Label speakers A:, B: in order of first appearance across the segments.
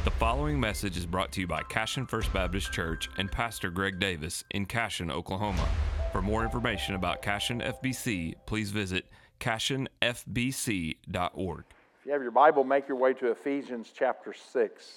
A: The following message is brought to you by Cashion First Baptist Church and Pastor Greg Davis in Cashion, Oklahoma. For more information about Cashion FBC, please visit cashionfbc.org.
B: If you have your Bible, make your way to Ephesians chapter 6.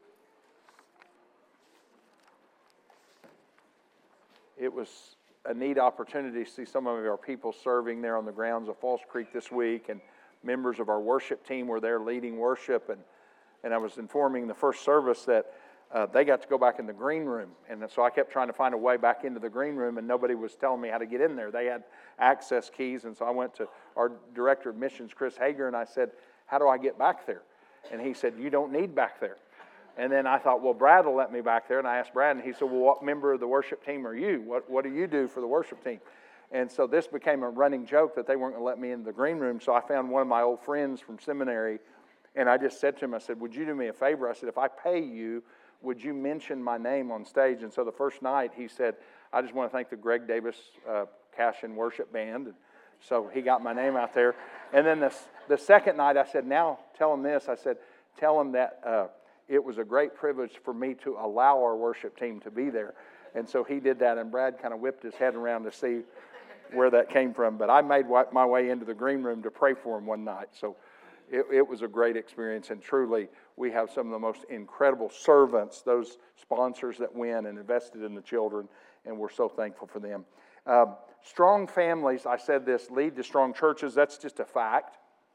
B: It was a neat opportunity to see some of our people serving there on the grounds of Falls Creek this week, and members of our worship team were there leading worship, and I was informing the first service that they got to go back in the green room, and so I kept trying to find a way back into the green room, and nobody was telling me how to get in there. They had access keys, and so I went to our director of missions, Chris Hager, and I said, "How do I get back there?" And he said, "You don't need back there." And then I thought, well, Brad will let me back there, and I asked Brad, and he said, "Well, what member of the worship team are you? What do you do for the worship team?" And so this became a running joke that they weren't going to let me in the green room, so I found one of my old friends from seminary. And I just said to him, I said, "Would you do me a favor?" I said, "If I pay you, would you mention my name on stage?" And so the first night he said, "I just want to thank the Greg Davis Cashion Worship Band." And so he got my name out there. And then the second night I said, "Now tell him this." I said, "Tell him that it was a great privilege for me to allow our worship team to be there." And so he did that, and Brad kind of whipped his head around to see where that came from. But I made my way into the green room to pray for him one night. So it was a great experience, and truly, we have some of the most incredible servants, those sponsors that win and invested in the children, and we're so thankful for them. Strong families, I said this, lead to strong churches. That's just a fact.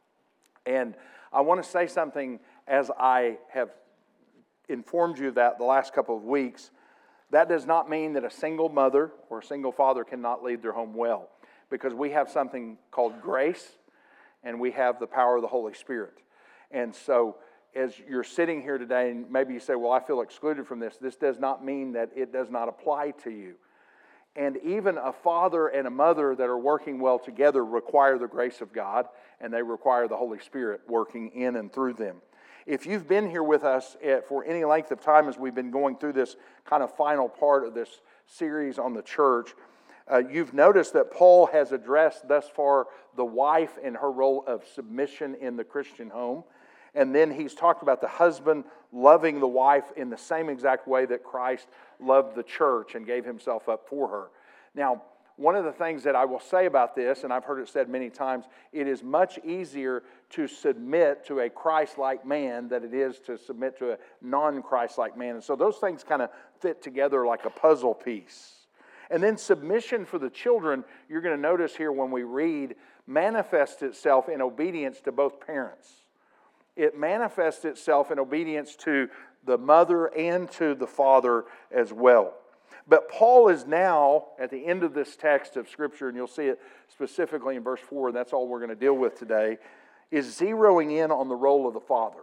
B: And I want to say something as I have informed you that the last couple of weeks. That does not mean that a single mother or a single father cannot lead their home well, because we have something called grace, and we have the power of the Holy Spirit. And so as you're sitting here today, and maybe you say, "Well, I feel excluded from this," this does not mean that it does not apply to you. And even a father and a mother that are working well together require the grace of God, and they require the Holy Spirit working in and through them. If you've been here with us for any length of time as we've been going through this kind of final part of this series on the church, you've noticed that Paul has addressed thus far the wife and her role of submission in the Christian home. And then he's talked about the husband loving the wife in the same exact way that Christ loved the church and gave himself up for her. Now, one of the things that I will say about this, and I've heard it said many times, it is much easier to submit to a Christ-like man than it is to submit to a non-Christ-like man. And so those things kind of fit together like a puzzle piece. And then submission for the children, you're going to notice here when we read, manifests itself in obedience to both parents. It manifests itself in obedience to the mother and to the father as well. But Paul is now, at the end of this text of Scripture, and you'll see it specifically in verse 4, and that's all we're going to deal with today, is zeroing in on the role of the father.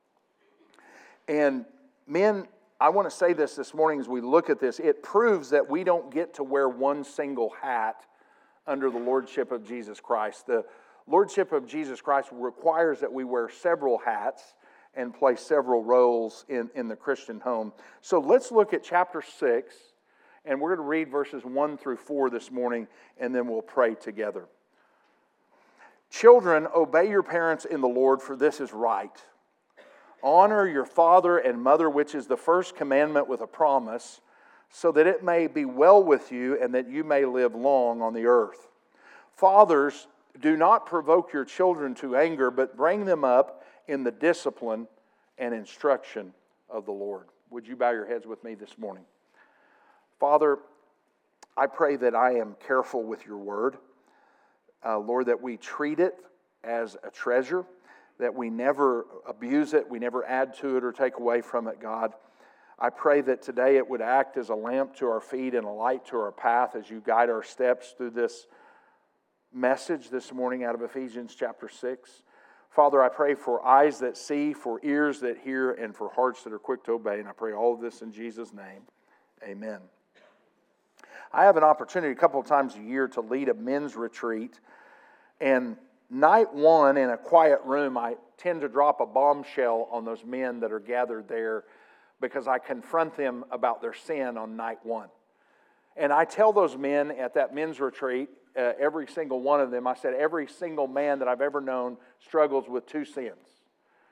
B: And men, I want to say this morning as we look at this. It proves that we don't get to wear one single hat under the lordship of Jesus Christ. The lordship of Jesus Christ requires that we wear several hats and play several roles in the Christian home. So let's look at chapter 6, and we're going to read verses 1 through 4 this morning, and then we'll pray together. "Children, obey your parents in the Lord, for this is right. Honor your father and mother, which is the first commandment with a promise, so that it may be well with you and that you may live long on the earth. Fathers, do not provoke your children to anger, but bring them up in the discipline and instruction of the Lord." Would you bow your heads with me this morning? Father, I pray that I am careful with your word. Lord, that we treat it as a treasure, that we never abuse it, we never add to it or take away from it, God. I pray that today it would act as a lamp to our feet and a light to our path as you guide our steps through this message this morning out of Ephesians chapter 6. Father, I pray for eyes that see, for ears that hear, and for hearts that are quick to obey. And I pray all of this in Jesus' name. Amen. I have an opportunity a couple of times a year to lead a men's retreat. And night one, in a quiet room, I tend to drop a bombshell on those men that are gathered there because I confront them about their sin on night one. And I tell those men at that men's retreat, every single one of them, I said, every single man that I've ever known struggles with two sins.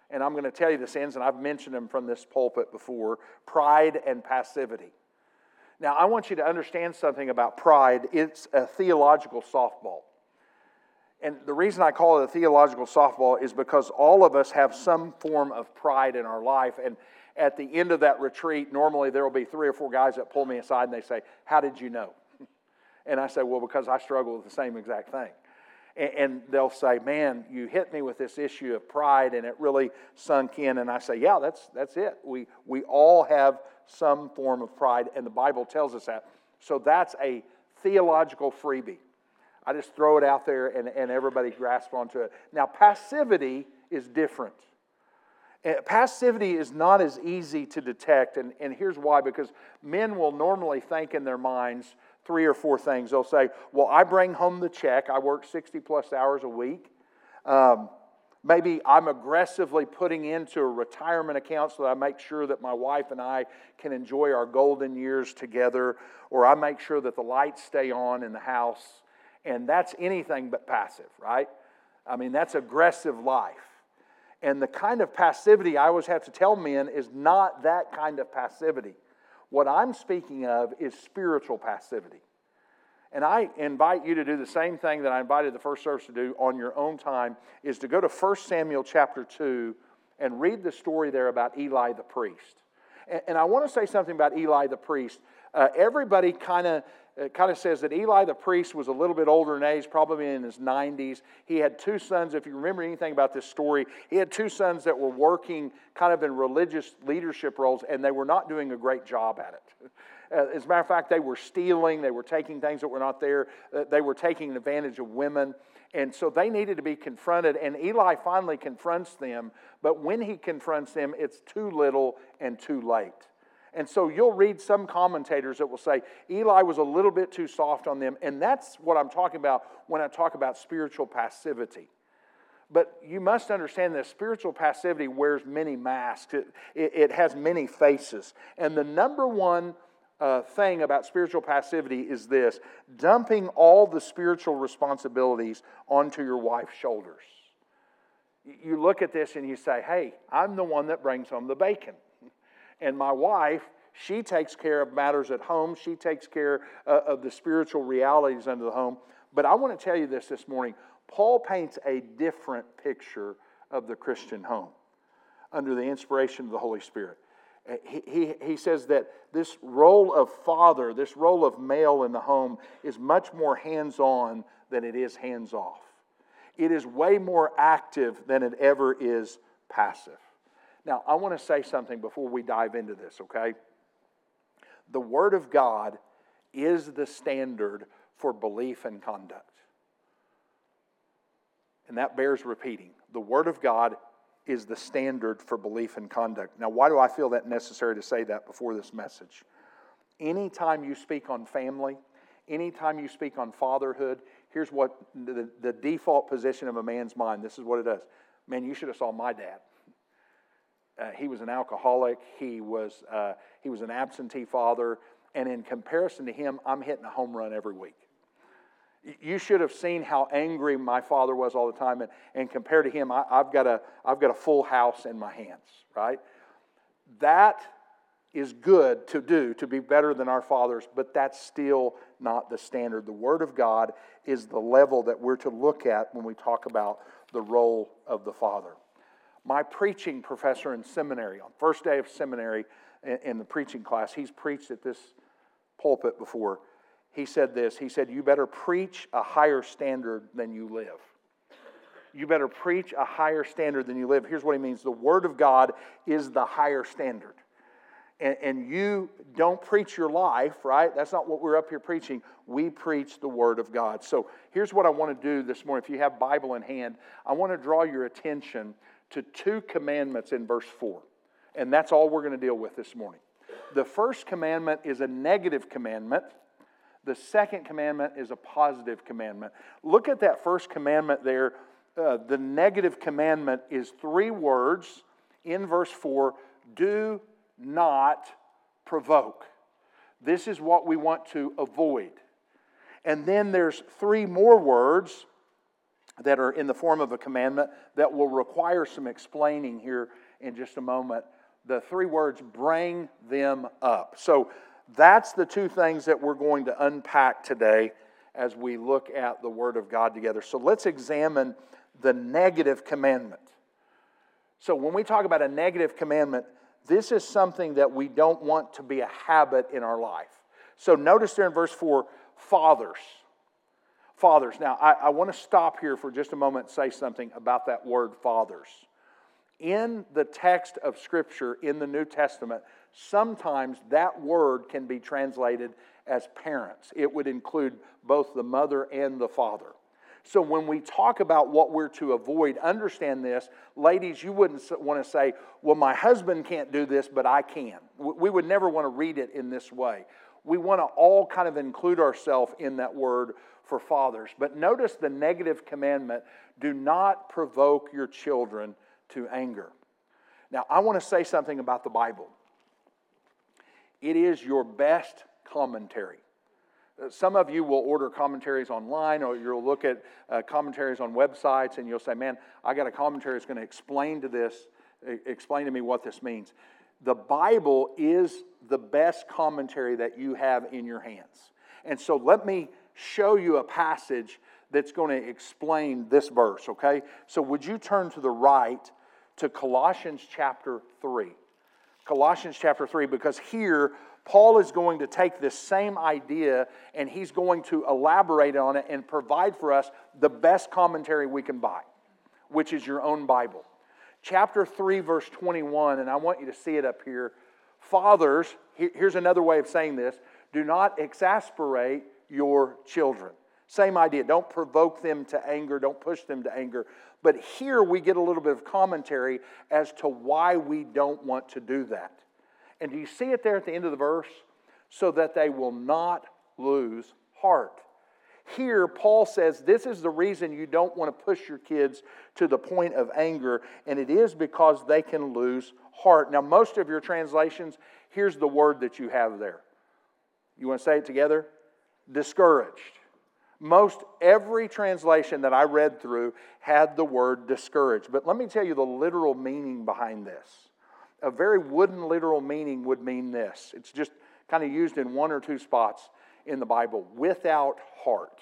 B: and I'm going to tell you the sins, and I've mentioned them from this pulpit before: pride and passivity. Now, I want you to understand something about pride. It's a theological softball. And the reason I call it a theological softball is because all of us have some form of pride in our life. And at the end of that retreat, normally there will be 3 or 4 guys that pull me aside and they say, "How did you know?" And I say, "Well, because I struggle with the same exact thing." And they'll say, "Man, you hit me with this issue of pride and it really sunk in." And I say, "Yeah, that's it. We all have some form of pride, and the Bible tells us that." So that's a theological freebie. I just throw it out there and everybody grasps onto it. Now, passivity is different. Passivity is not as easy to detect, and here's why. Because men will normally think in their minds 3 or 4 things. They'll say, "Well, I bring home the check. I work 60 plus hours a week. Maybe I'm aggressively putting into a retirement account so that I make sure that my wife and I can enjoy our golden years together. Or I make sure that the lights stay on in the house." And that's anything but passive, right? I mean, that's aggressive life. And the kind of passivity I always have to tell men is not that kind of passivity. What I'm speaking of is spiritual passivity. And I invite you to do the same thing that I invited the first service to do on your own time, is to go to 1 Samuel chapter 2 and read the story there about Eli the priest. And I want to say something about Eli the priest. Everybody kind of says that Eli the priest was a little bit older in age, probably in his 90s. He had 2 sons. If you remember anything about this story, he had 2 sons that were working kind of in religious leadership roles, and they were not doing a great job at it. As a matter of fact, they were stealing. They were taking things that were not there. They were taking advantage of women. And so they needed to be confronted. And Eli finally confronts them. But when he confronts them, it's too little and too late. And so you'll read some commentators that will say Eli was a little bit too soft on them. And that's what I'm talking about when I talk about spiritual passivity. But you must understand that spiritual passivity wears many masks. It has many faces. And the number one thing about spiritual passivity is this: dumping all the spiritual responsibilities onto your wife's shoulders. You look at this and you say, "Hey, I'm the one that brings home the bacon. And my wife, she takes care of matters at home. She takes care of the spiritual realities under the home." But I want to tell you this morning. Paul paints a different picture of the Christian home under the inspiration of the Holy Spirit. He says that this role of father, this role of male in the home, is much more hands-on than it is hands-off. It is way more active than it ever is passive. Now, I want to say something before we dive into this, okay? The Word of God is the standard for belief and conduct. And that bears repeating. The Word of God is the standard for belief and conduct. Now, why do I feel that necessary to say that before this message? Anytime you speak on family, anytime you speak on fatherhood, here's what the default position of a man's mind, this is what it does. Man, you should have saw my dad. He was an alcoholic. He was an absentee father. And in comparison to him, I'm hitting a home run every week. You should have seen how angry my father was all the time. And compared to him, I've got a full house in my hands, right? That is good to do, to be better than our fathers, but that's still not the standard. The Word of God is the level that we're to look at when we talk about the role of the father. My preaching professor in seminary, on first day of seminary in the preaching class, he's preached at this pulpit before. He said this, he said, "You better preach a higher standard than you live." You better preach a higher standard than you live. Here's what he means. The Word of God is the higher standard. And you don't preach your life, right? That's not what we're up here preaching. We preach the Word of God. So here's what I want to do this morning. If you have Bible in hand, I want to draw your attention to 2 commandments in verse 4. And that's all we're going to deal with this morning. The first commandment is a negative commandment. The second commandment is a positive commandment. Look at that first commandment there. The negative commandment is 3 words in verse 4. Do not provoke. This is what we want to avoid. And then there's 3 more words that are in the form of a commandment that will require some explaining here in just a moment. The three words, bring them up. So that's the two things that we're going to unpack today as we look at the Word of God together. So let's examine the negative commandment. So when we talk about a negative commandment, this is something that we don't want to be a habit in our life. So notice there in verse 4, fathers. Fathers. Now, I want to stop here for just a moment and say something about that word fathers. In the text of Scripture in the New Testament, sometimes that word can be translated as parents. It would include both the mother and the father. So when we talk about what we're to avoid, understand this. Ladies, you wouldn't want to say, well, my husband can't do this, but I can. We would never want to read it in this way. We want to all kind of include ourselves in that word for fathers. But notice the negative commandment, do not provoke your children to anger. Now, I want to say something about the Bible. It is your best commentary. Some of you will order commentaries online, or you'll look at commentaries on websites, and you'll say, man, I got a commentary that's going to explain to me what this means. The Bible is the best commentary that you have in your hands. And so let me show you a passage that's going to explain this verse, okay? So would you turn to the right to Colossians chapter 3. Colossians chapter 3, because here Paul is going to take this same idea and he's going to elaborate on it and provide for us the best commentary we can buy, which is your own Bible. Chapter 3, verse 21, and I want you to see it up here. Fathers, here's another way of saying this, do not exasperate your children. Same idea. Don't provoke them to anger. Don't push them to anger. But here we get a little bit of commentary as to why we don't want to do that. And do you see it there at the end of the verse? So that they will not lose heart. Here, Paul says this is the reason you don't want to push your kids to the point of anger, and it is because they can lose heart. Now, most of your translations, here's the word that you have there. You want to say it together? Discouraged. Most every translation that I read through had the word discouraged. But let me tell you the literal meaning behind this. A very wooden literal meaning would mean this. It's just kind of used in one or two spots in the Bible. Without heart.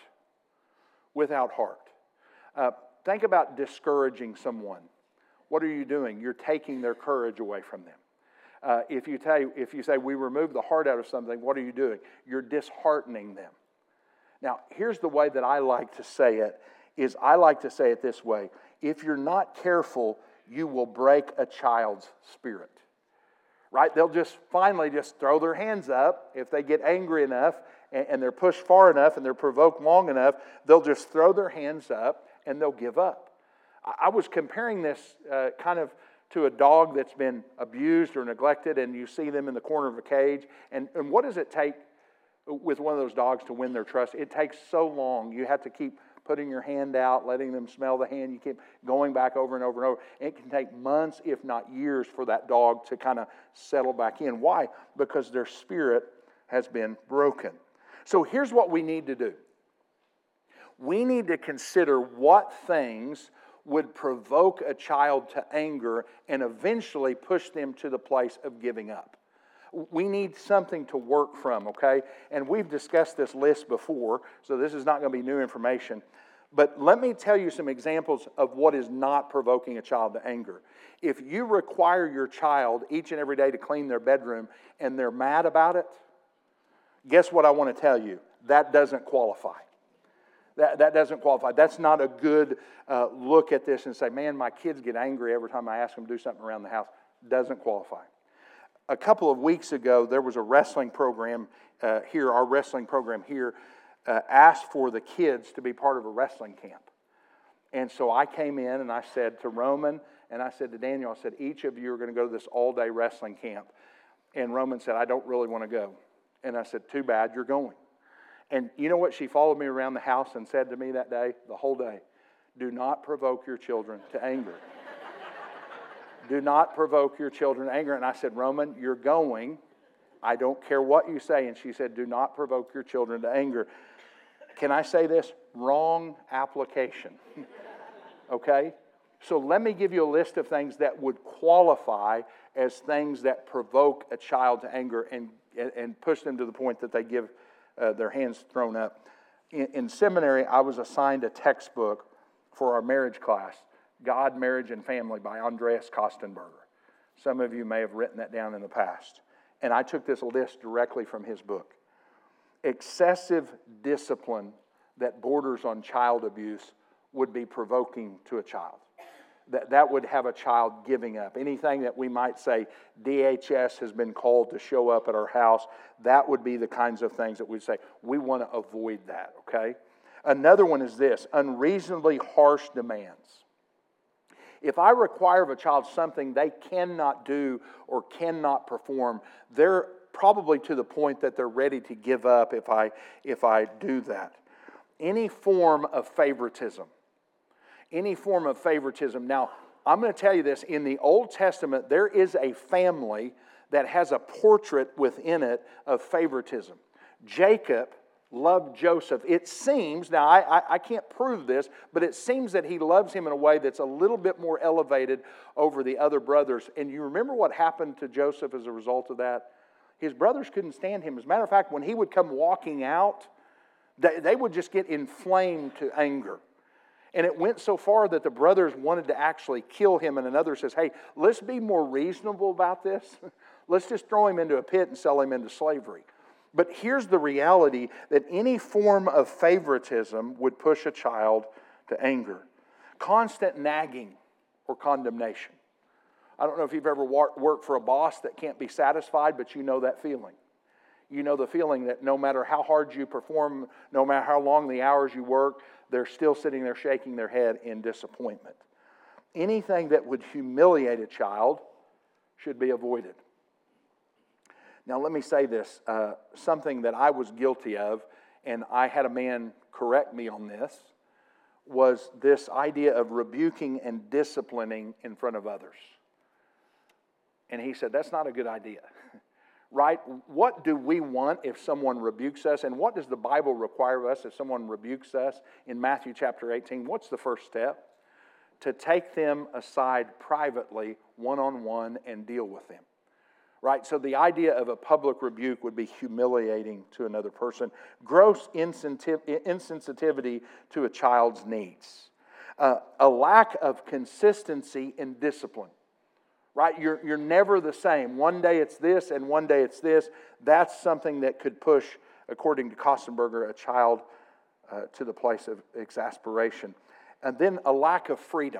B: Without heart. Think about discouraging someone. What are you doing? You're taking their courage away from them. If you say we remove the heart out of something, what are you doing? You're disheartening them. Now, here's the way that I like to say it, is I like to say it this way. If you're not careful, you will break a child's spirit. Right? They'll just finally just throw their hands up. If they get angry enough and they're pushed far enough and they're provoked long enough, they'll just throw their hands up and they'll give up. I was comparing this kind of to a dog that's been abused or neglected, and you see them in the corner of a cage. And what does it take with one of those dogs to win their trust? It takes so long. You have to keep putting your hand out, letting them smell the hand. You keep going back over and over and over. It can take months, if not years, for that dog to kind of settle back in. Why? Because their spirit has been broken. So here's what we need to do. We need to consider what things would provoke a child to anger and eventually push them to the place of giving up. We need something to work from, okay? And we've discussed this list before, so this is not going to be new information. But let me tell you some examples of what is not provoking a child to anger. If you require your child each and every day to clean their bedroom and they're mad about it, guess what I want to tell you? That doesn't qualify. That doesn't qualify. That's not a good look at this and say, man, my kids get angry every time I ask them to do something around the house. Doesn't qualify. A couple of weeks ago, there was a wrestling program here. Our wrestling program here asked for the kids to be part of a wrestling camp. And so I came in and I said to Roman and I said to Daniel, I said, each of you are going to go to this all-day wrestling camp. And Roman said, I don't really want to go. And I said, too bad, you're going. And you know what she followed me around the house and said to me that day, the whole day? Do not provoke your children to anger. Do not provoke your children to anger. And I said, Roman, you're going. I don't care what you say. And she said, do not provoke your children to anger. Can I say this? Wrong application. Okay? So let me give you a list of things that would qualify as things that provoke a child to anger and push them to the point that they give their hands thrown up. In seminary, I was assigned a textbook for our marriage class, God, Marriage, and Family by Andreas Kostenberger. Some of you may have written that down in the past. And I took this list directly from his book. Excessive discipline that borders on child abuse would be provoking to a child. That would have a child giving up. Anything that we might say, DHS has been called to show up at our house, that would be the kinds of things that we'd say, we want to avoid that, okay? Another one is this, unreasonably harsh demands. If I require of a child something they cannot do or cannot perform, they're probably to the point that they're ready to give up if I do that. Any form of favoritism. Any form of favoritism. Now, I'm going to tell you this. In the Old Testament, there is a family that has a portrait within it of favoritism. Jacob loved Joseph. It seems, now I can't prove this, but it seems that he loves him in a way that's a little bit more elevated over the other brothers. And you remember what happened to Joseph as a result of that? His brothers couldn't stand him. As a matter of fact, when he would come walking out, they would just get inflamed to anger. And it went so far that the brothers wanted to actually kill him. And another says, hey, let's be more reasonable about this. Let's just throw him into a pit and sell him into slavery. But here's the reality that any form of favoritism would push a child to anger. Constant nagging or condemnation. I don't know if you've ever worked for a boss that can't be satisfied, but you know that feeling. You know the feeling that no matter how hard you perform, no matter how long the hours you work, they're still sitting there shaking their head in disappointment. Anything that would humiliate a child should be avoided. Now let me say this, something that I was guilty of, and I had a man correct me on this, was this idea of rebuking and disciplining in front of others. And he said, that's not a good idea. Right? What do we want if someone rebukes us? And what does the Bible require of us if someone rebukes us? In Matthew chapter 18, what's the first step? To take them aside privately, one-on-one, and deal with them. Right? So the idea of a public rebuke would be humiliating to another person. Gross insensitivity to a child's needs. A lack of consistency in discipline. Right? You're never the same. One day it's this and one day it's this. That's something that could push, according to Kostenberger, a child to the place of exasperation. And then a lack of freedom.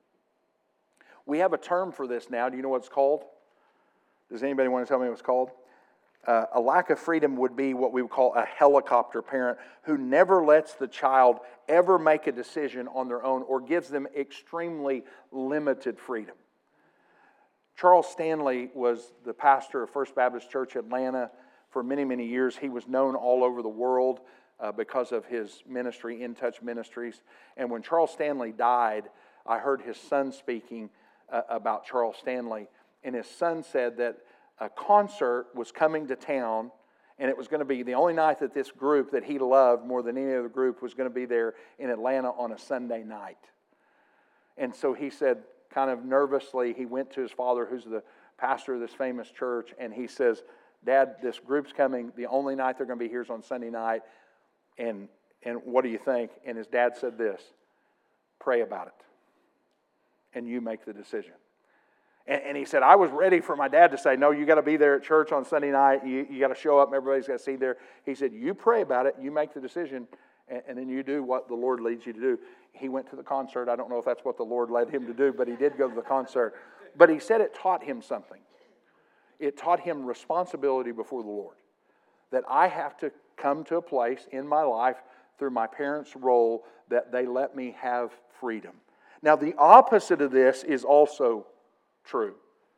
B: We have a term for this now. Do you know what it's called? Does anybody want to tell me what it's called? A lack of freedom would be what we would call a helicopter parent who never lets the child ever make a decision on their own or gives them extremely limited freedom. Charles Stanley was the pastor of First Baptist Church Atlanta for many, many years. He was known all over the world because of his ministry, In Touch Ministries. And when Charles Stanley died, I heard his son speaking about Charles Stanley. And his son said that a concert was coming to town, and it was going to be the only night that this group that he loved more than any other group was going to be there in Atlanta on a Sunday night. And so he said, kind of nervously, he went to his father, who's the pastor of this famous church, and he says, Dad, this group's coming. The only night they're going to be here is on Sunday night. And what do you think? And his dad said this, pray about it, and you make the decision. And he said, I was ready for my dad to say, no, you got to be there at church on Sunday night. You got to show up, and everybody's got to see there. He said, you pray about it, you make the decision, and then you do what the Lord leads you to do. He went to the concert. I don't know if that's what the Lord led him to do, but he did go to the concert. But he said it taught him something. It taught him responsibility before the Lord. That I have to come to a place in my life through my parents' role that they let me have freedom. Now, the opposite of this is also true.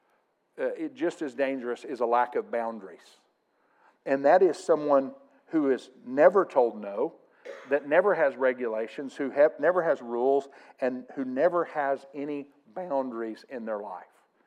B: Just as dangerous is a lack of boundaries. And that is someone who is never told no, that never has regulations, who never has rules, and who never has any boundaries in their life.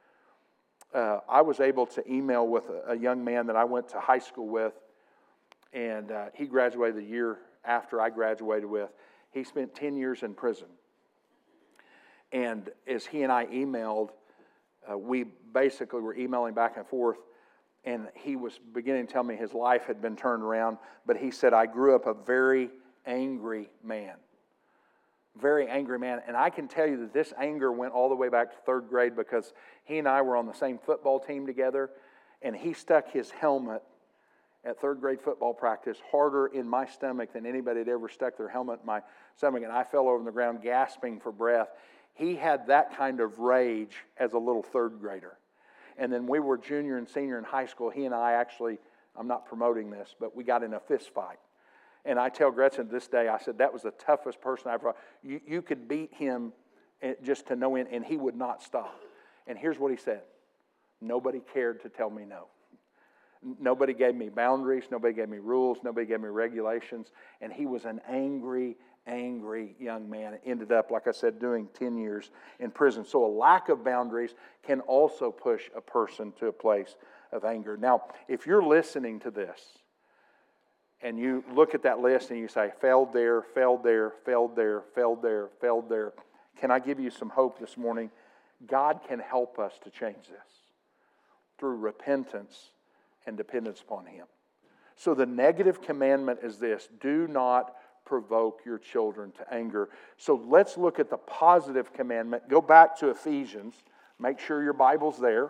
B: I was able to email with a young man that I went to high school with, and he graduated the year after I graduated with. He spent 10 years in prison. And as he and I emailed, we basically were emailing back and forth, and he was beginning to tell me his life had been turned around, but he said, I grew up a very angry man. Very angry man. And I can tell you that this anger went all the way back to third grade, because he and I were on the same football team together, and he stuck his helmet at third grade football practice harder in my stomach than anybody had ever stuck their helmet in my stomach, and I fell over on the ground gasping for breath. He had that kind of rage as a little third grader. And then we were junior and senior in high school. He and I actually, I'm not promoting this, but we got in a fist fight. And I tell Gretchen this day, I said, that was the toughest person I've ever. You could beat him just to no end, and he would not stop. And here's what he said. Nobody cared to tell me no. Nobody gave me boundaries. Nobody gave me rules. Nobody gave me regulations. And he was an angry young man. Ended up, like I said, doing 10 years in prison. So a lack of boundaries can also push a person to a place of anger. Now, if you're listening to this, and you look at that list and you say, failed there, failed there, failed there, failed there, failed there, can I give you some hope this morning? God can help us to change this through repentance and dependence upon Him. So the negative commandment is this: do not provoke your children to anger. So let's look at the positive commandment. Go back to Ephesians. Make sure your Bible's there.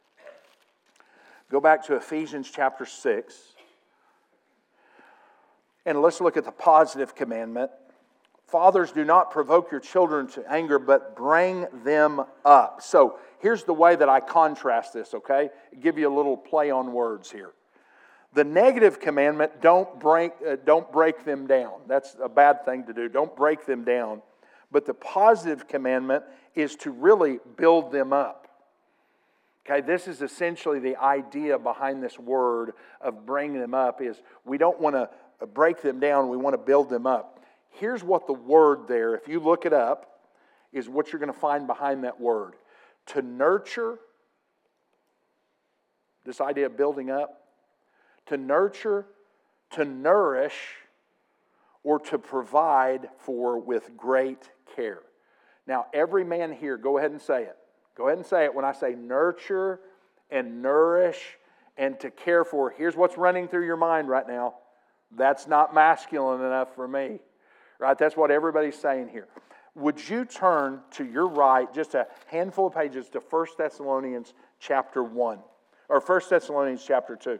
B: Go back to Ephesians chapter 6. And let's look at the positive commandment. Fathers, do not provoke your children to anger, but bring them up. So here's the way that I contrast this, okay? Give you a little play on words here. The negative commandment, don't break them down. That's a bad thing to do. Don't break them down. But the positive commandment is to really build them up. Okay, this is essentially the idea behind this word of bring them up, is we don't want to break them down, we want to build them up. Here's what the word there, if you look it up, is what you're going to find behind that word. To nurture, this idea of building up, to nurture, to nourish, or to provide for with great care. Now, every man here, go ahead and say it. Go ahead and say it when I say nurture and nourish and to care for. Here's what's running through your mind right now. That's not masculine enough for me. Right? That's what everybody's saying here. Would you turn to your right, just a handful of pages, to 1 Thessalonians chapter 1, or 1 Thessalonians chapter 2.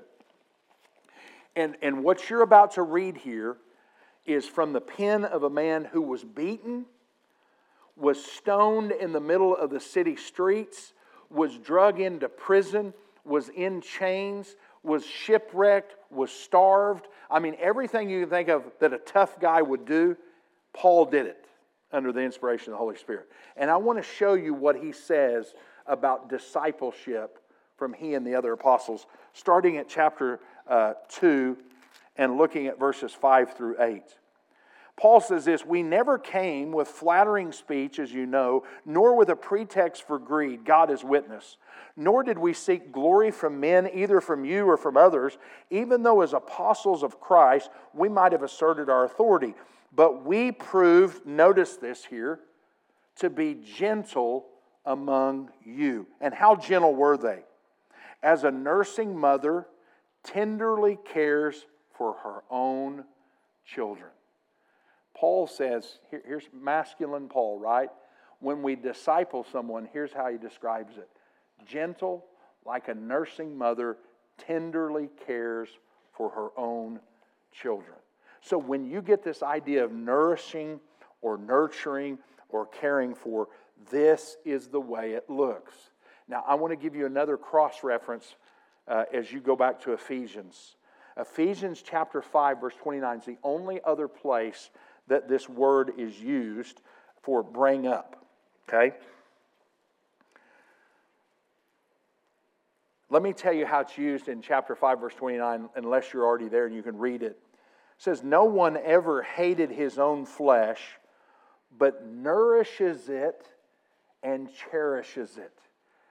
B: And what you're about to read here is from the pen of a man who was beaten, was stoned in the middle of the city streets, was drug into prison, was in chains, was shipwrecked, was starved. I mean, everything you can think of that a tough guy would do, Paul did it under the inspiration of the Holy Spirit. And I want to show you what he says about discipleship from he and the other apostles, starting at chapter 2 and looking at verses 5 through 8. Paul says this: we never came with flattering speech, as you know, nor with a pretext for greed, God is witness. Nor did we seek glory from men, either from you or from others, even though as apostles of Christ we might have asserted our authority. But we proved, notice this here, to be gentle among you. And how gentle were they? As a nursing mother tenderly cares for her own children. Paul says, here's masculine Paul, right? When we disciple someone, here's how he describes it. Gentle, like a nursing mother, tenderly cares for her own children. So when you get this idea of nourishing or nurturing or caring for, this is the way it looks. Now, I want to give you another cross-reference as you go back to Ephesians. Ephesians chapter 5, verse 29 is the only other place that this word is used for bring up. Okay? Let me tell you how it's used in chapter 5, verse 29, unless you're already there and you can read it. It says, no one ever hated his own flesh, but nourishes it and cherishes it.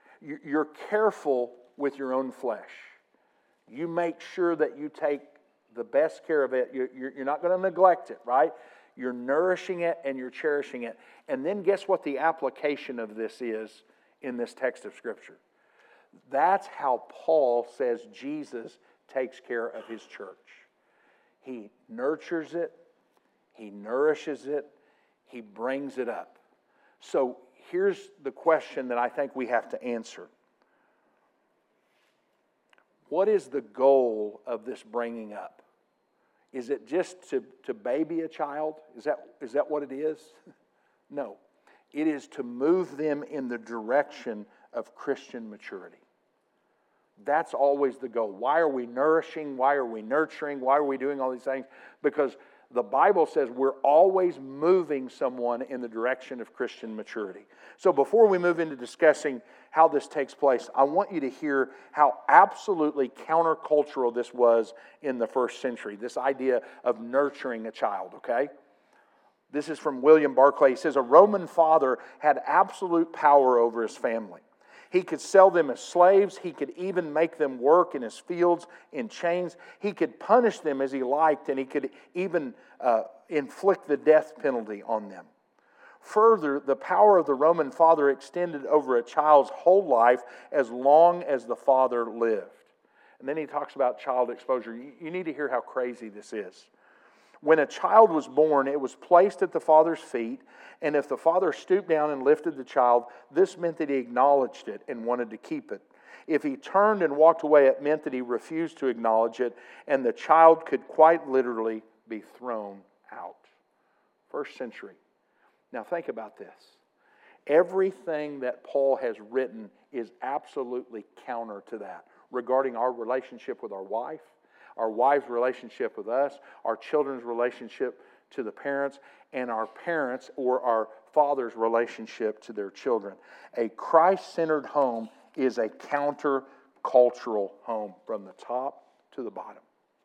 B: You're careful with your own flesh. You make sure that you take the best care of it. You're not going to neglect it, right? You're nourishing it and you're cherishing it. And then guess what the application of this is in this text of Scripture? That's how Paul says Jesus takes care of his church. He nurtures it, he nourishes it, he brings it up. So here's the question that I think we have to answer. What is the goal of this bringing up? Is it just to baby a child? Is that what it is? No. It is to move them in the direction of Christian maturity. That's always the goal. Why are we nourishing? Why are we nurturing? Why are we doing all these things? Because the Bible says we're always moving someone in the direction of Christian maturity. So before we move into discussing how this takes place, I want you to hear how absolutely countercultural this was in the first century, this idea of nurturing a child, okay? This is from William Barclay. He says, a Roman father had absolute power over his family. He could sell them as slaves. He could even make them work in his fields in chains. He could punish them as he liked, and he could even inflict the death penalty on them. Further, the power of the Roman father extended over a child's whole life as long as the father lived. And then he talks about child exposure. You need to hear how crazy this is. When a child was born, it was placed at the father's feet, and if the father stooped down and lifted the child, this meant that he acknowledged it and wanted to keep it. If he turned and walked away, it meant that he refused to acknowledge it, and the child could quite literally be thrown out. First century. Now think about this. Everything that Paul has written is absolutely counter to that regarding our relationship with our wife, our wife's relationship with us, our children's relationship to the parents, and our parents or our father's relationship to their children. A Christ-centered home is a counter-cultural home from the top to the bottom.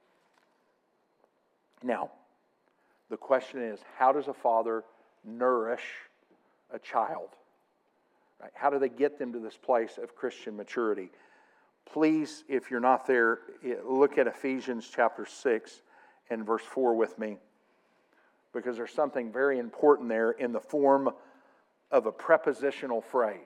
B: Now, the question is, how does a father nourish a child? Right? How do they get them to this place of Christian maturity? Please, if you're not there, look at Ephesians chapter 6 and verse 4 with me, because there's something very important there in the form of a prepositional phrase.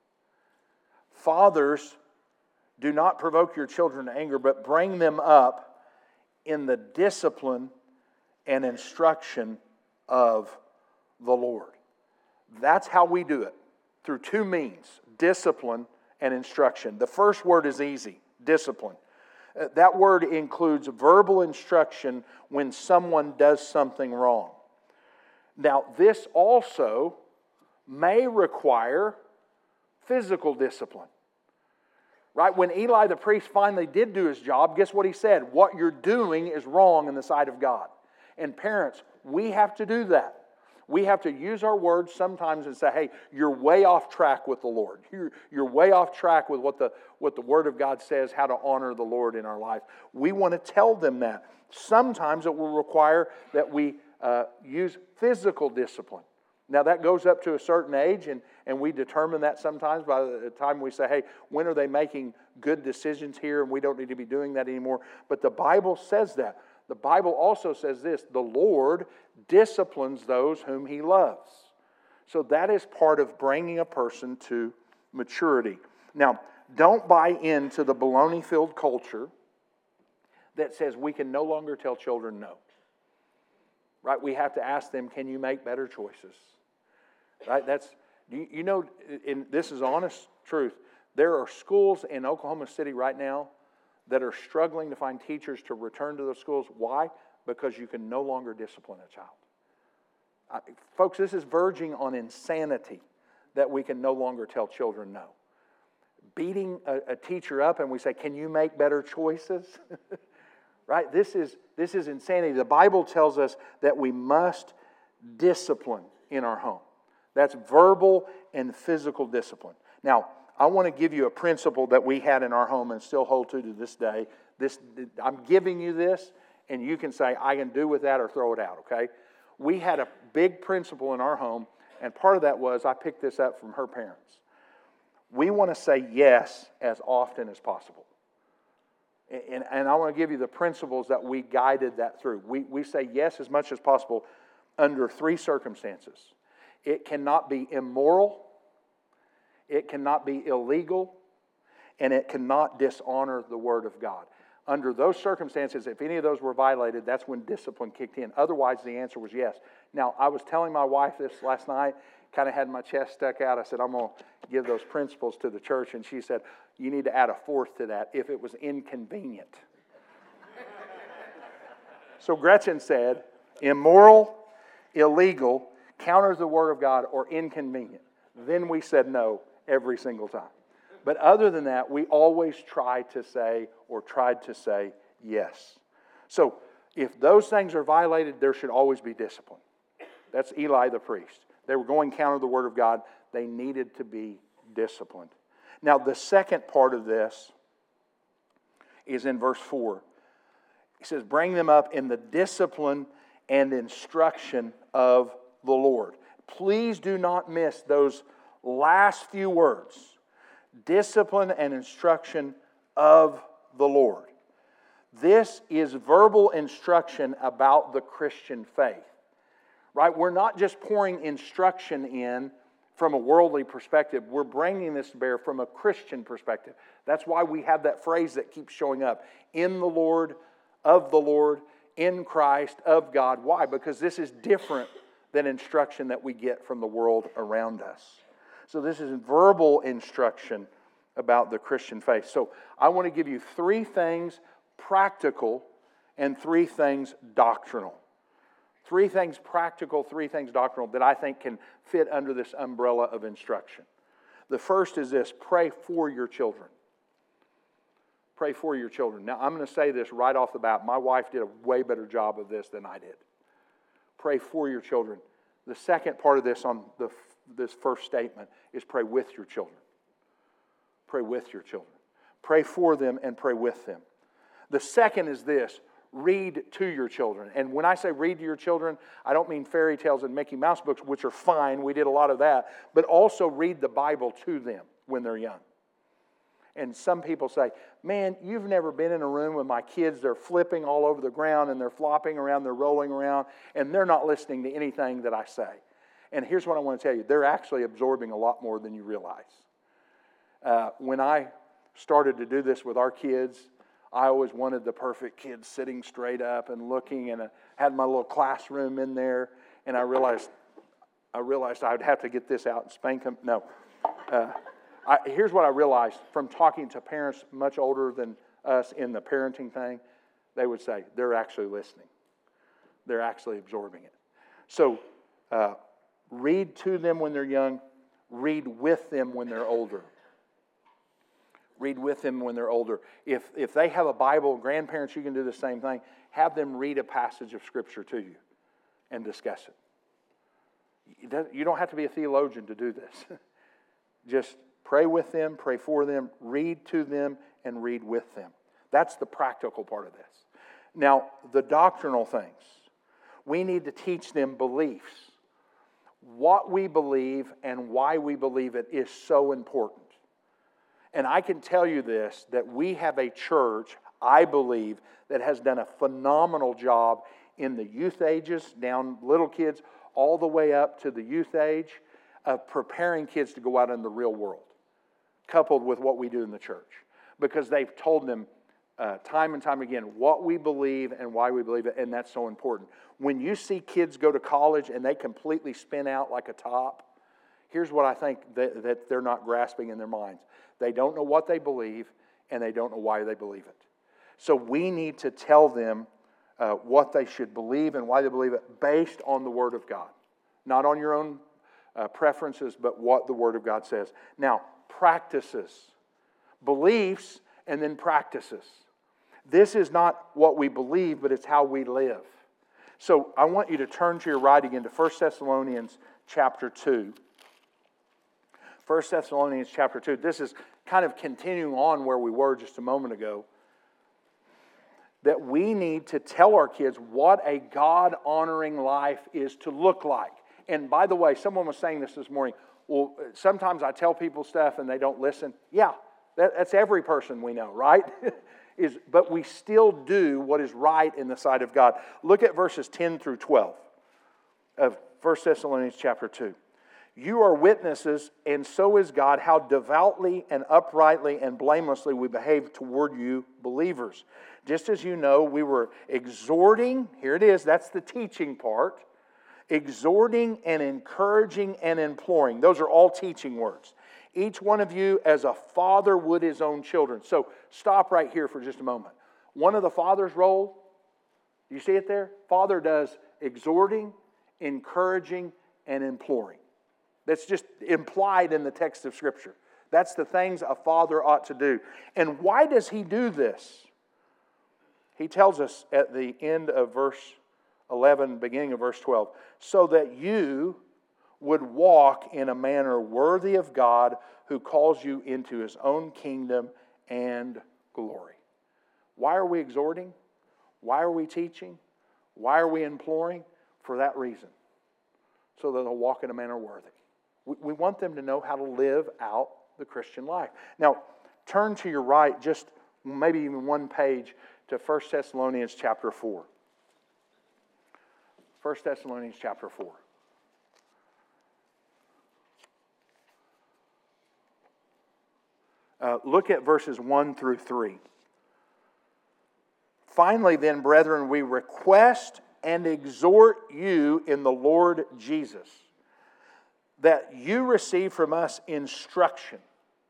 B: Fathers, do not provoke your children to anger, but bring them up in the discipline and instruction of the Lord. That's how we do it, through two means, discipline and instruction. The first word is easy, discipline. That word includes verbal instruction when someone does something wrong. Now, this also may require physical discipline. Right? When Eli the priest finally did do his job, guess what he said? What you're doing is wrong in the sight of God. And parents, we have to do that. We have to use our words sometimes and say, hey, you're way off track with the Lord. You're way off track with what the Word of God says, how to honor the Lord in our life. We want to tell them that. Sometimes it will require that we use physical discipline. Now that goes up to a certain age, and we determine that sometimes by the time we say, hey, when are they making good decisions here, and we don't need to be doing that anymore. But the Bible says that. The Bible also says this, the Lord disciplines those whom He loves. So that is part of bringing a person to maturity. Now, don't buy into the baloney-filled culture that says we can no longer tell children no. Right? We have to ask them, can you make better choices? Right? You know, this is honest truth. There are schools in Oklahoma City right now that are struggling to find teachers to return to those schools. Why? Because you can no longer discipline a child. Folks, this is verging on insanity that we can no longer tell children no. Beating a teacher up and we say, can you make better choices? Right? This is insanity. The Bible tells us that we must discipline in our home. That's verbal and physical discipline. Now, I want to give you a principle that we had in our home and still hold to this day. I'm giving you this, and you can say, I can do with that or throw it out, okay? We had a big principle in our home, and part of that was, I picked this up from her parents. We want to say yes as often as possible. And I want to give you the principles that we guided that through. We say yes as much as possible under 3 circumstances. It cannot be immoral, it cannot be illegal, and it cannot dishonor the Word of God. Under those circumstances, if any of those were violated, that's when discipline kicked in. Otherwise, the answer was yes. Now, I was telling my wife this last night, kind of had my chest stuck out. I said, I'm going to give those principles to the church. And she said, you need to add a 4th to that, if it was inconvenient. So Gretchen said, immoral, illegal, counters the Word of God, or inconvenient. Then we said no every single time. But other than that, we always tried to say yes. So if those things are violated, there should always be discipline. That's Eli the priest. They were going counter the Word of God. They needed to be disciplined. Now, the second part of this is in verse 4. He says, bring them up in the discipline and instruction of the Lord. Please do not miss those last few words. Discipline and instruction of the Lord. This is verbal instruction about the Christian faith. Right? We're not just pouring instruction in from a worldly perspective. We're bringing this to bear from a Christian perspective. That's why we have that phrase that keeps showing up. In the Lord, of the Lord, in Christ, of God. Why? Because this is different than instruction that we get from the world around us. So this is verbal instruction about the Christian faith. So I want to give you 3 things practical and 3 things doctrinal. 3 things practical, 3 things doctrinal that I think can fit under this umbrella of instruction. The first is this: pray for your children. Pray for your children. Now, I'm going to say this right off the bat. My wife did a way better job of this than I did. Pray for your children. The second part of this on this first statement is pray with your children. Pray with your children. Pray for them and pray with them. The second is this: read to your children. And when I say read to your children, I don't mean fairy tales and Mickey Mouse books, which are fine. We did a lot of that. But also read the Bible to them when they're young. And some people say, man, you've never been in a room with my kids. They're flipping all over the ground and they're flopping around, they're rolling around, and they're not listening to anything that I say. And here's what I want to tell you. They're actually absorbing a lot more than you realize. When I started to do this with our kids, I always wanted the perfect kid sitting straight up and looking, and I had my little classroom in there, and I realized I would have to get this out and spank them. No. Here's what I realized from talking to parents much older than us in the parenting thing. They would say, they're actually listening. They're actually absorbing it. So, read to them when they're young. Read with them when they're older. Read with them when they're older. If they have a Bible, grandparents, you can do the same thing. Have them read a passage of Scripture to you and discuss it. You don't have to be a theologian to do this. Just pray with them, pray for them, read to them, and read with them. That's the practical part of this. Now, the doctrinal things. We need to teach them beliefs. What we believe and why we believe it is so important. And I can tell you this, that we have a church, I believe, that has done a phenomenal job in the youth ages, down little kids, all the way up to the youth age, of preparing kids to go out in the real world, coupled with what we do in the church. Because they've told them time and time again what we believe and why we believe it, and that's so important. When you see kids go to college and they completely spin out like a top, here's what I think that they're not grasping in their minds. They don't know what they believe, and they don't know why they believe it. So we need to tell them what they should believe and why they believe it based on the Word of God. Not on your own preferences, but what the Word of God says. Now, practices. Beliefs and then practices. This is not what we believe, but it's how we live. So I want you to turn to your right again to 1 Thessalonians chapter 2. 1 Thessalonians chapter 2. This is kind of continuing on where we were just a moment ago. That we need to tell our kids what a God-honoring life is to look like. And by the way, someone was saying this morning. Well, sometimes I tell people stuff and they don't listen. Yeah, that's every person we know, right? but we still do what is right in the sight of God. Look at verses 10 through 12 of 1 Thessalonians chapter 2. You are witnesses, and so is God, how devoutly and uprightly and blamelessly we behave toward you believers. Just as you know, we were exhorting, here it is, that's the teaching part, exhorting and encouraging and imploring. Those are all teaching words. Each one of you as a father would his own children. So stop right here for just a moment. One of the father's role, you see it there? Father does exhorting, encouraging, and imploring. That's just implied in the text of Scripture. That's the things a father ought to do. And why does he do this? He tells us at the end of verse 11, beginning of verse 12, so that you would walk in a manner worthy of God who calls you into His own kingdom and glory. Why are we exhorting? Why are we teaching? Why are we imploring? For that reason. So that they'll walk in a manner worthy. We want them to know how to live out the Christian life. Now, turn to your right, just maybe even one page, to 1 Thessalonians chapter 4. 1 Thessalonians chapter 4. Look at verses 1 through 3. Finally, then, brethren, we request and exhort you in the Lord Jesus, that you receive from us instruction.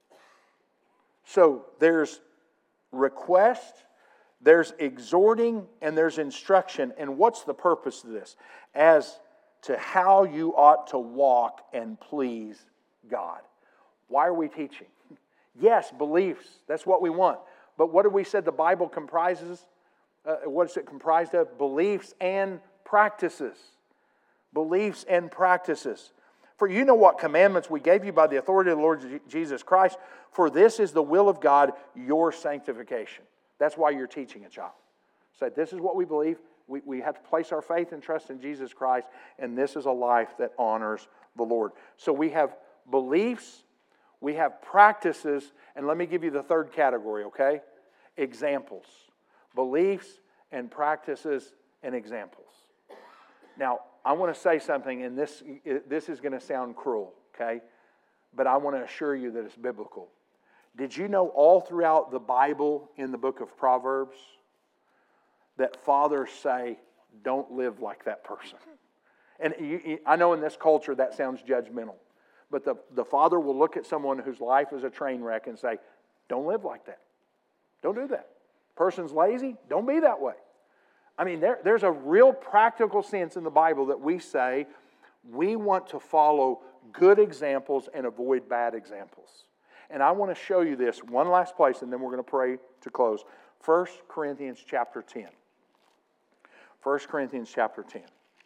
B: So there's request, there's exhorting, and there's instruction. And what's the purpose of this? As to how you ought to walk and please God. Why are we teaching? Yes, beliefs. That's what we want. But what did we say the Bible comprises? What is it comprised of? Beliefs and practices. Beliefs and practices. For you know what commandments we gave you by the authority of the Lord Jesus Christ. For this is the will of God, your sanctification. That's why you're teaching a child. Say, this is what we believe. We have to place our faith and trust in Jesus Christ. And this is a life that honors the Lord. So we have beliefs. We have practices. And let me give you the third category, okay? Examples. Beliefs and practices and examples. Now, I want to say something, and this is going to sound cruel, okay? But I want to assure you that it's biblical. Did you know all throughout the Bible, in the book of Proverbs, that fathers say, don't live like that person? And I know in this culture that sounds judgmental. But the father will look at someone whose life is a train wreck and say, don't live like that. Don't do that. Person's lazy, don't be that way. I mean, there's a real practical sense in the Bible that we say we want to follow good examples and avoid bad examples. And I want to show you this one last place, and then we're going to pray to close. 1 Corinthians chapter 10. 1 Corinthians chapter 10.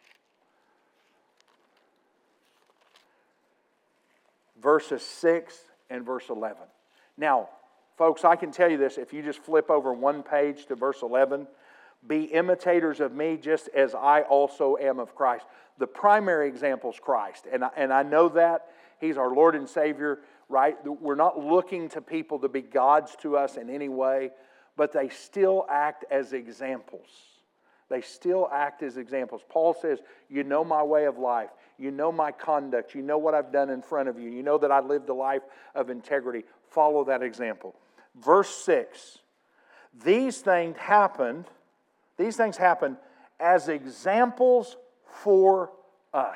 B: Verses 6 and verse 11. Now, folks, I can tell you this. If you just flip over one page to verse 11, be imitators of me just as I also am of Christ. The primary example is Christ. And I know that. He's our Lord and Savior, right? We're not looking to people to be gods to us in any way, but they still act as examples. They still act as examples. Paul says, you know my way of life. You know my conduct. You know what I've done in front of you. You know that I lived a life of integrity. Follow that example. Verse 6. These things happened as examples for us.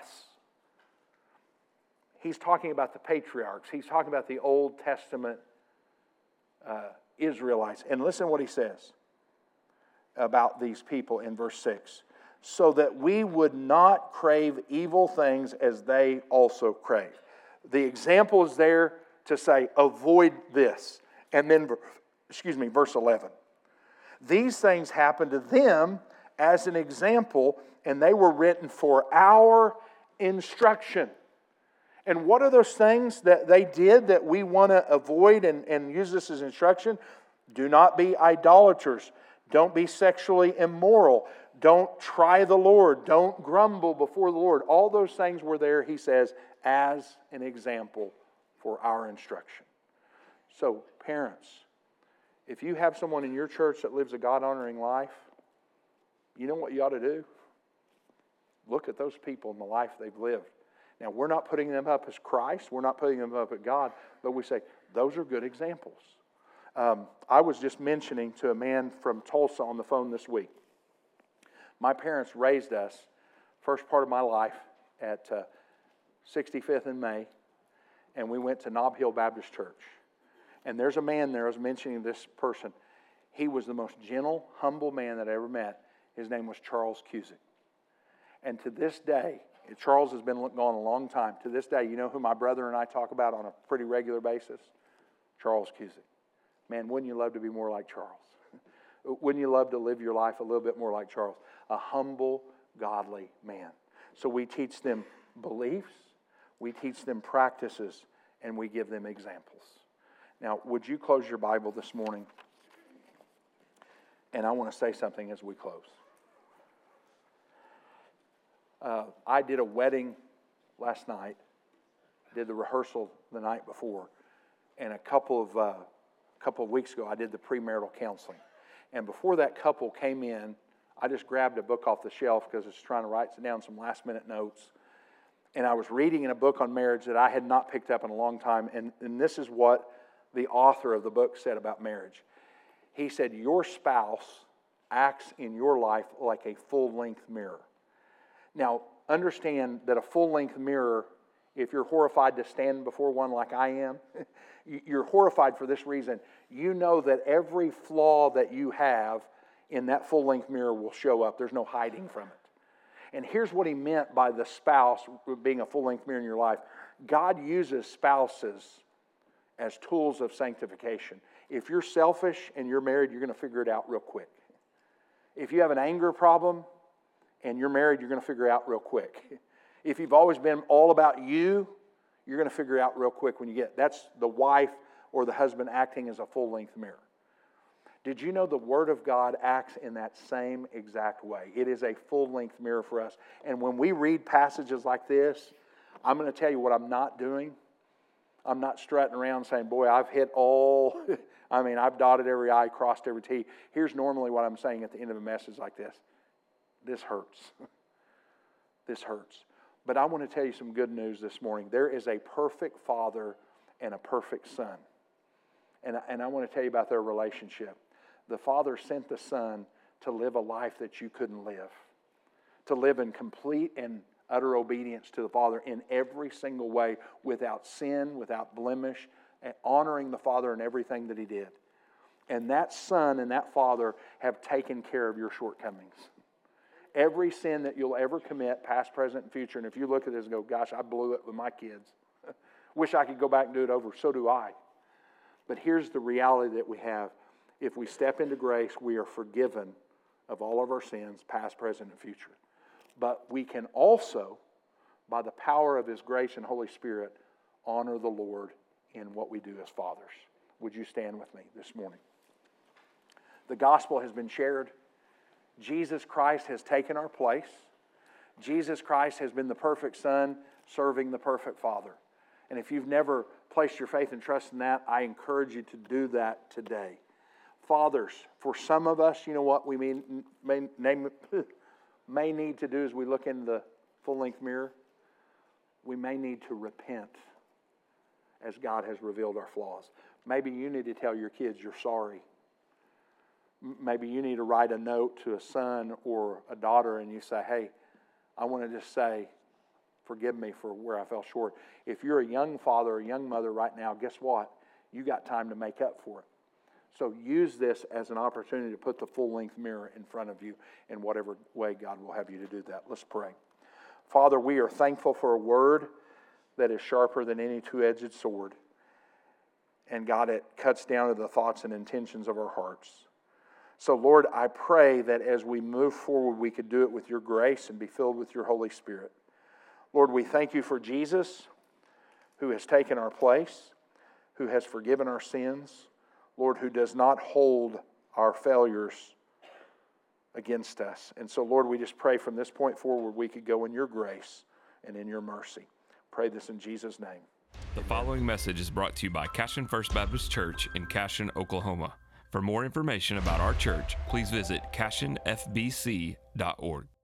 B: He's talking about the patriarchs. He's talking about the Old Testament Israelites. And listen to what he says about these people in verse 6. So that we would not crave evil things as they also crave. The example is there to say, avoid this. And then, verse 11. These things happened to them as an example, and they were written for our instruction. And what are those things that they did that we want to avoid and use this as instruction? Do not be idolaters. Don't be sexually immoral. Don't try the Lord. Don't grumble before the Lord. All those things were there, he says, as an example for our instruction. So, parents, If you have someone in your church that lives a God-honoring life, you know what you ought to do? Look at those people and the life they've lived. Now, we're not putting them up as Christ. We're not putting them up as God. But we say, those are good examples. I was just mentioning to a man from Tulsa on the phone this week. My parents raised us, first part of my life, at 65th and May. And we went to Nob Hill Baptist Church. And there's a man there, I was mentioning this person. He was the most gentle, humble man that I ever met. His name was Charles Cusick. And to this day, Charles has been gone a long time. To this day, you know who my brother and I talk about on a pretty regular basis? Charles Cusick. Man, wouldn't you love to be more like Charles? Wouldn't you love to live your life a little bit more like Charles? A humble, godly man. So we teach them beliefs, we teach them practices, and we give them examples. Now, would you close your Bible this morning? And I want to say something as we close. I did a wedding last night, did the rehearsal the night before, and a couple of weeks ago I did the premarital counseling. And before that couple came in, I just grabbed a book off the shelf because I was trying to write down some last-minute notes. And I was reading in a book on marriage that I had not picked up in a long time, and this is what the author of the book said about marriage. He said, your spouse acts in your life like a full-length mirror. Now, understand that a full-length mirror, if you're horrified to stand before one like I am, you're horrified for this reason. You know that every flaw that you have in that full-length mirror will show up. There's no hiding from it. And here's what he meant by the spouse being a full-length mirror in your life. God uses spouses as tools of sanctification. If you're selfish and you're married, you're going to figure it out real quick. If you have an anger problem and you're married, you're going to figure it out real quick. If you've always been all about you, you're going to figure it out real quick when you get. That's the wife or the husband acting as a full-length mirror. Did you know the Word of God acts in that same exact way? It is a full-length mirror for us. And when we read passages like this, I'm going to tell you what I'm not doing. I'm not strutting around saying, boy, I've hit all, I've dotted every I, crossed every T. Here's normally what I'm saying at the end of a message like this. This hurts. This hurts. But I want to tell you some good news this morning. There is a perfect father and a perfect son. And I want to tell you about their relationship. The father sent the son to live a life that you couldn't live. To live in complete and utter obedience to the Father in every single way, without sin, without blemish, and honoring the Father in everything that he did. And that son and that father have taken care of your shortcomings. Every sin that you'll ever commit, past, present, and future, and if you look at this and go, gosh, I blew it with my kids. Wish I could go back and do it over. So do I. But here's the reality that we have. If we step into grace, we are forgiven of all of our sins, past, present, and future. But we can also, by the power of His grace and Holy Spirit, honor the Lord in what we do as fathers. Would you stand with me this morning? The gospel has been shared. Jesus Christ has taken our place. Jesus Christ has been the perfect Son serving the perfect Father. And if you've never placed your faith and trust in that, I encourage you to do that today. Fathers, for some of us, you know what we may need to do as we look in the full-length mirror? We may need to repent as God has revealed our flaws. Maybe you need to tell your kids you're sorry. Maybe you need to write a note to a son or a daughter and you say, hey, I want to just say, forgive me for where I fell short. If you're a young father or a young mother right now, guess what? You got time to make up for it. So use this as an opportunity to put the full-length mirror in front of you in whatever way God will have you to do that. Let's pray. Father, we are thankful for a word that is sharper than any two-edged sword. And God, it cuts down to the thoughts and intentions of our hearts. So Lord, I pray that as we move forward, we could do it with your grace and be filled with your Holy Spirit. Lord, we thank you for Jesus, who has taken our place, who has forgiven our sins, Lord, who does not hold our failures against us. And so, Lord, we just pray from this point forward we could go in your grace and in your mercy. Pray this in Jesus' name.
A: The following message is brought to you by Cashion First Baptist Church in Cashion, Oklahoma. For more information about our church, please visit cassionfbc.org.